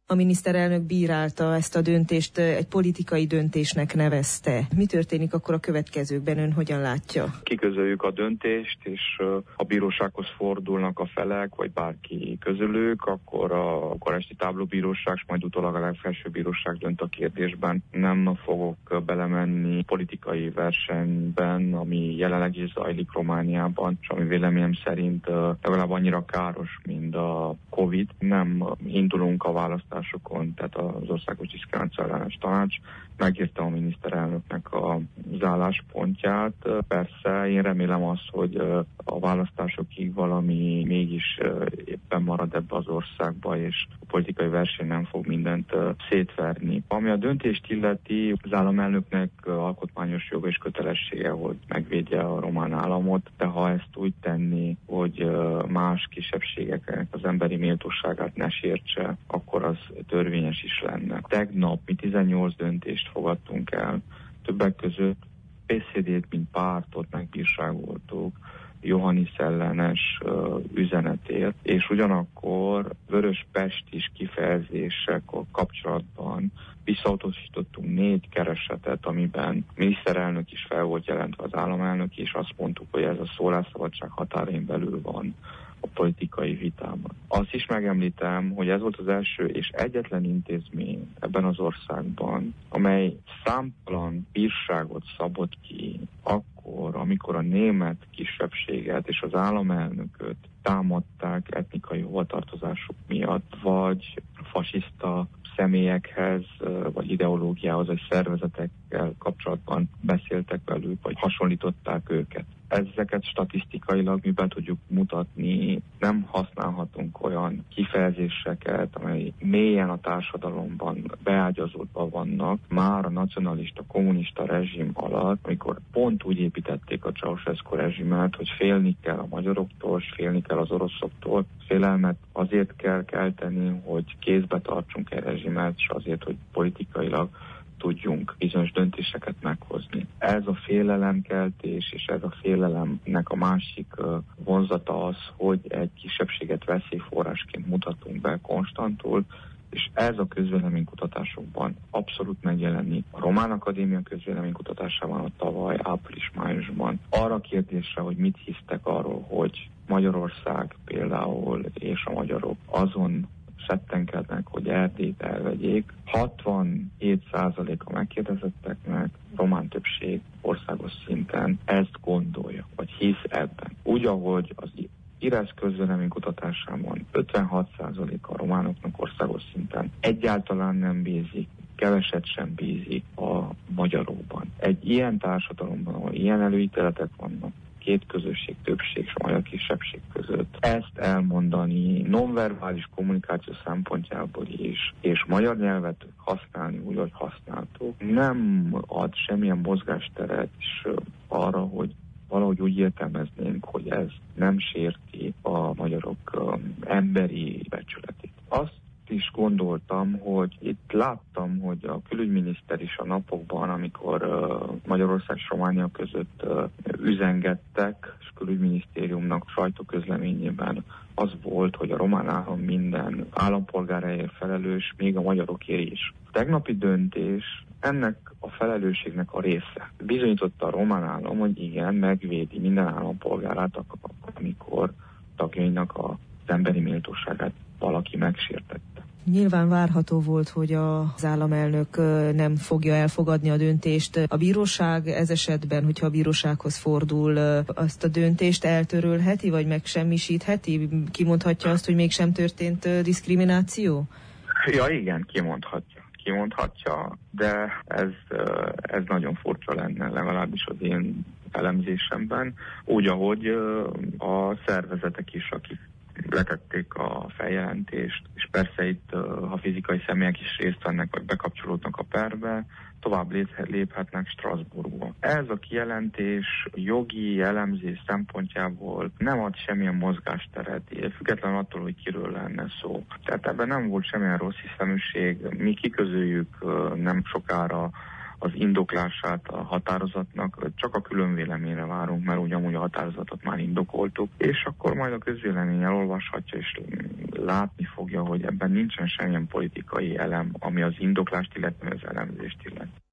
A miniszterelnök bírálta ezt a döntést, egy politikai döntésnek nevezte. Mi történik akkor a következőkben, ön hogyan látja? Kiközöljük a döntést, és a bírósághoz fordulnak a felek, vagy bárki közülük, akkor a bukaresti táblóbíróság, és majd utólag a legfelsőbb bíróság dönt a kérdésben. Nem fogok belemenni politikai versenyben, ami jelenleg is zajlik Romániában, és ami véleményem szerint legalább annyira káros, mint a Covid. Nem indulunk a választásokon, tehát az Országos Diszkriminációellenes Tanács megírta a miniszterelnöknek az álláspontját. Persze én remélem azt, hogy a választásokig valami mégis éppen marad ebbe az országba, és a politikai verseny nem fog mindent szétverni. Ami a döntést illeti, az államelnöknek alkotmányos joga és kötelessége, hogy megvédje a román államot, de ha ezt úgy tenni, hogy más kisebbségeknek az emberi méltóságát ne sértse, akkor az törvényes is lenne. Tegnap mi 18 döntést fogadtunk el, többek között PSZD-t, mint pártot megbírságoltuk Iohannis ellenes üzenetért, és ugyanakkor Vöröspest is kifejezések kapcsolatban visszautasítottunk 4 keresetet, amiben miniszterelnök is fel volt jelentve, az államelnök, és azt mondtuk, hogy ez a szólásszabadság határain belül van a politikai vitában. Azt is megemlítem, hogy ez volt az első és egyetlen intézmény ebben az országban, amely számtalan bírságot szabott ki akkor, amikor a német kisebbséget és az államelnököt támadták etnikai hovatartozásuk miatt, vagy fasiszta személyekhez, vagy ideológiához, vagy szervezetekkel kapcsolatban beszéltek velük, vagy hasonlították őket. Ezeket statisztikailag mi be tudjuk mutatni, nem használhatunk olyan kifejezéseket, amely mélyen a társadalomban beágyazódva vannak, már a nacionalista, kommunista rezsim alatt, amikor pont úgy építették a Ceausescu rezsimet, hogy félni kell a magyaroktól, és félni kell az oroszoktól. Félelmet azért kell kelteni, hogy kézbe tartsunk egy rezsimet, és azért, hogy politikailag tudjunk bizonyos döntéseket meghozni. Ez a félelemkeltés, és ez a félelemnek a másik vonzata az, hogy egy kisebbséget veszélyforrásként mutatunk be konstantul, és ez a közvéleménykutatásokban abszolút megjelenik. A Román Akadémia közvéleménykutatásában a tavaly április-májusban arra kérdésre, hogy mit hisztek arról, hogy Magyarország például és a magyarok azon settenkednek, hogy Erdélyt elvegyék. 67%-a megkérdezetteknek, román többség országos szinten ezt gondolja, vagy hisz ebben. Úgy, ahogy az IRESZ közvéleménykutatásában 56% a románoknak országos szinten egyáltalán nem bízik, keveset sem bízik a magyarokban. Egy ilyen társadalomban, ahol ilyen előítéletek vannak, két közösség, többség és magyar kisebbség között, ezt elmondani nonverbális kommunikáció szempontjából is, és magyar nyelvet használni úgy, hogy használtuk, nem ad semmilyen mozgásteret is arra, hogy valahogy úgy értelmeznénk, hogy ez nem sérti a magyarok emberi becsületét. Azt is gondoltam, hogy itt láttam, hogy a külügyminiszter is a napokban, amikor Magyarország és Románia között üzengettek, és külügyminisztériumnak sajtóközleményében az volt, hogy a román állam minden állampolgáráért felelős, még a magyarokért is. A tegnapi döntés ennek a felelősségnek a része. Bizonyította a román állam, hogy igen, megvédi minden állampolgárát, amikor tagjainak az emberi méltóságát valaki megsértette. Nyilván várható volt, hogy az államelnök nem fogja elfogadni a döntést. A bíróság ez esetben, hogyha a bírósághoz fordul, azt a döntést eltörölheti, vagy megsemmisítheti? Kimondhatja azt, hogy mégsem történt diszkrimináció? Ja, igen, kimondhatja, de ez nagyon furcsa lenne, legalábbis az én elemzésemben. Úgy, ahogy a szervezetek is, akik letették a feljelentést, és persze itt, ha fizikai személyek is részt vennek, vagy bekapcsolódnak a perbe, tovább léphetnek Strasbourgba. Ez a kijelentés jogi elemzés szempontjából nem ad semmilyen mozgásteret, függetlenül attól, hogy kiről lenne szó. Tehát ebben nem volt semmilyen rossz hiszeműség, mi kiközöljük nem sokára az indoklását a határozatnak, csak a külön véleményre várunk, mert ugyanúgy a határozatot már indokoltuk, és akkor majd a közvélemény elolvashatja és látni fogja, hogy ebben nincsen semmilyen politikai elem, ami az indoklást illetve az elemzést illet.